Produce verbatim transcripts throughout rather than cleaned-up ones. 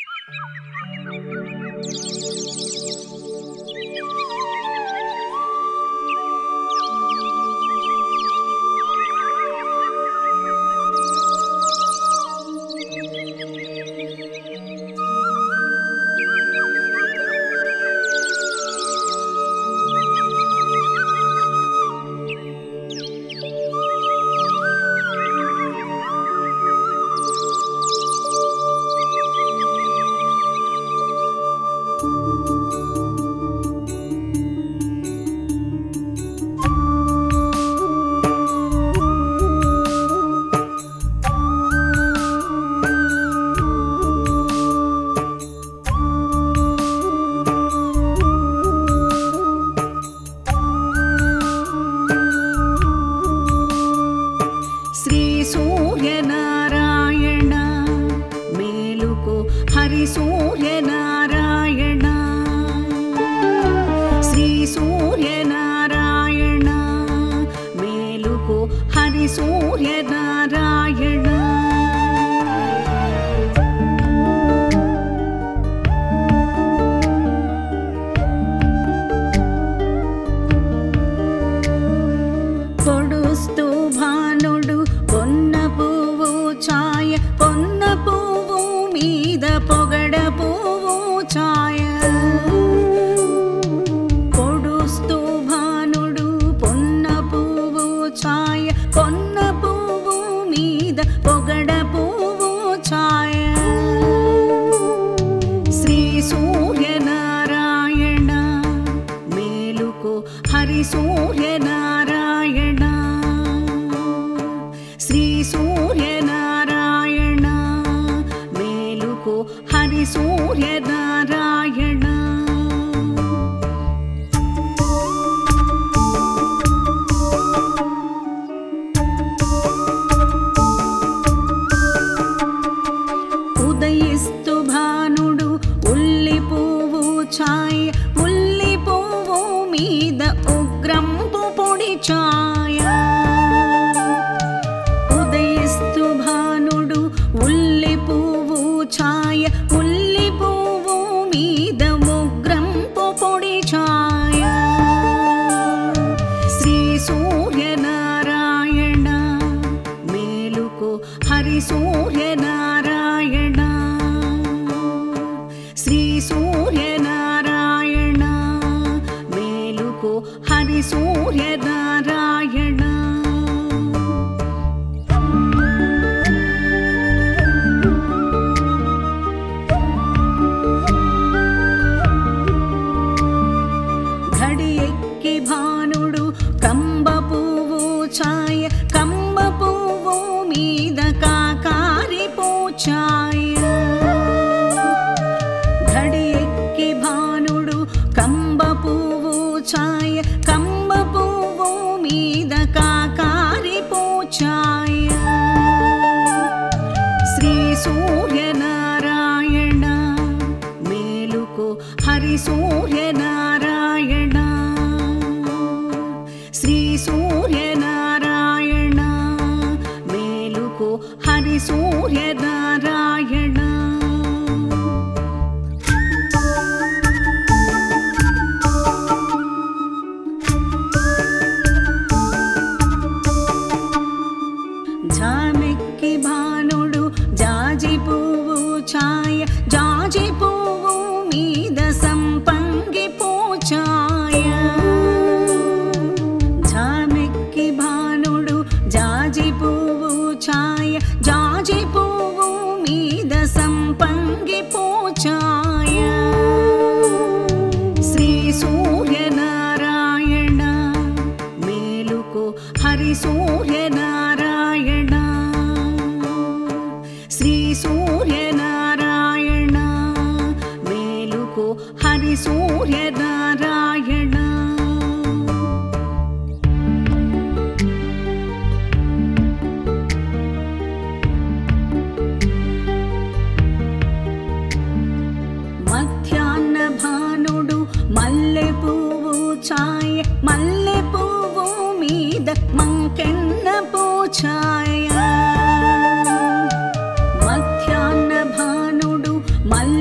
మధ్యాహ్న భానుడు మల్లె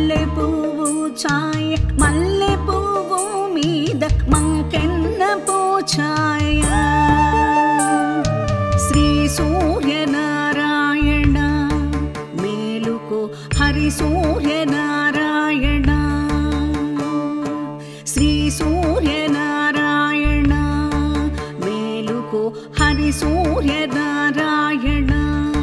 పూచాయ మల్లె పువ్వు మీద మంకెన్న పూచాయ శ్రీ సూర్యనారాయణ మేలుకో హరి సూర్యనారాయణ శ్రీ సూర్యనారాయణ మేలుకో హరి సూర్యనారాయణ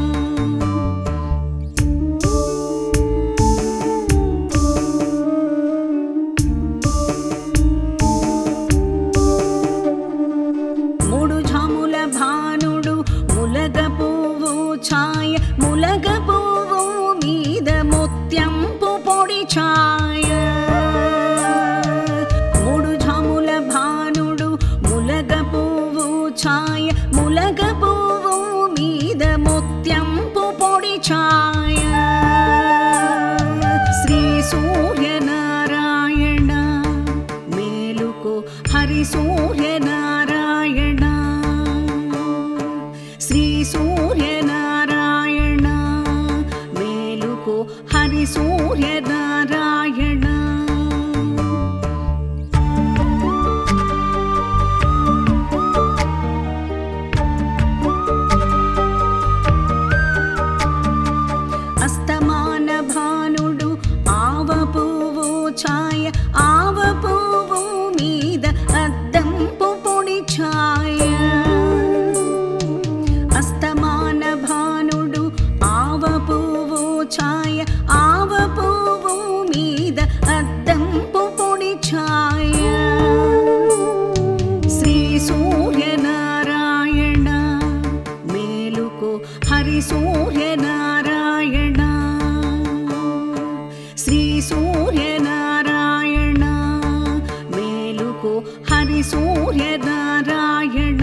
భానుడు ములగ పువ్వు ఛాయ ములగ పువ్వు మీద ముత్యంపు పొడి ఛాయ మూడు ఝాముల భానుడు ములగ పువ్వు ఛాయ ములగ పువ్వు మీద ముత్యంపు పొడి ఛాయ శ్రీ సూర్యనారాయణ మేలుకో హరి సూర్యనారాయణ శ్రీ సూర్యనారాయణ మేలుకో హరి సూర్యనారాయణ అస్తమాన భానుడు ఆవ పువ్వు ఛాయ ఆవ పువ్వు మీద అద్దంపు పొడి ఛాయ అస్తమాన భానుడు ఆవ పువ్వు ఛాయ ఆవ పువ్వు మీద అద్దంపు పొడి ఛాయ శ్రీ సూర్యనారాయణ మేలుకో హరి సూర్యనారాయణ శ్రీ సూర్యనారాయణ మేలుకో హరి సూర్యనారాయణ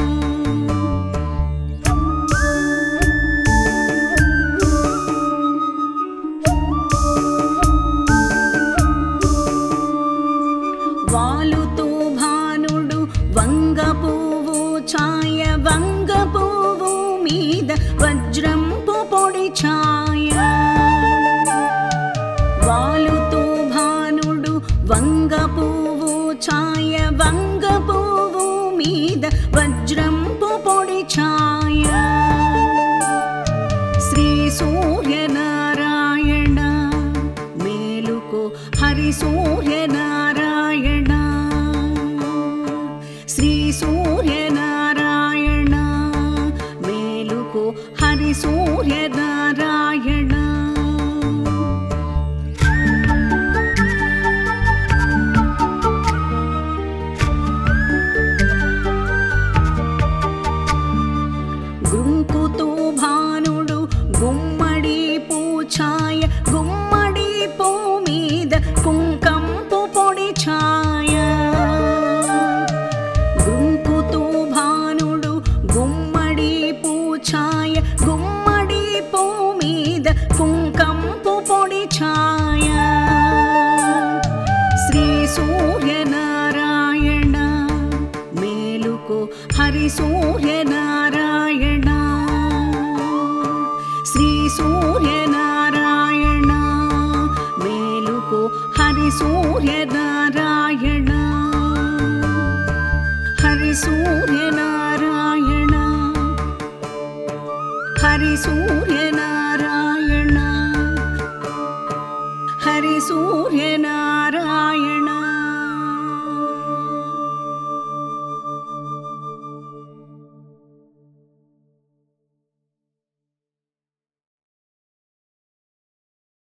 వాలుతూ భానుడు వంగ పువ్వు ఛాయ వంగ పువ్వు మీద వజ్రంపు పొడి ఛాయ వాలుతూ భానుడు వంగ పువ్వు ఛాయ వంగ పువ్వు మీద వజ్రంపు పొడి ఛాయ శ్రీ సూర్యనారాయణ మేలుకో హరి సూర్యనారాయణ శ్రీ సూర్యనారాయణ మేలుకో హరి సూర్యనారాయణ గుంకుతూ భానుడు గుమ్మడి పూఛాయ గుమ్మడి పూ మీద కుంకంపు పొడి ఛాయ గుంకుతూ భానుడు గుమ్మడి పూఛాయ గుమ్మడి పూ మీద కుంకంపు పొడి ఛాయ శ్రీ సూర్యనారాయణ మేలుకో హరి సూర్యనారాయణ శ్రీ సూర్యనారాయణ మేలుకో హరి సూర్యనారాయణ హరి సూర్యనారాయణ హరి సూర్యనారాయణ హరి సూర్య